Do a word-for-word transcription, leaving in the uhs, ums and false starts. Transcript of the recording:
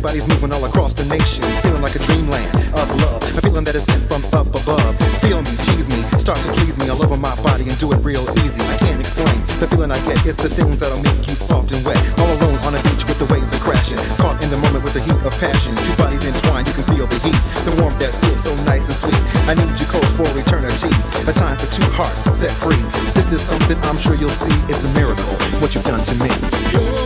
Everybody's moving all across the nation, feeling like a dreamland of love, a feeling that is sent from up above. Feel me, tease me, start to please me all over my body and do it real easy. I can't explain the feeling I get. It's the things that'll make you soft and wet. All alone on a beach with the waves are crashing, caught in the moment with the heat of passion. Two bodies entwined, you can feel the heat, the warmth that feels so nice and sweet. I need you close for eternity, a time for two hearts set free. This is something I'm sure you'll see. It's a miracle what you've done to me.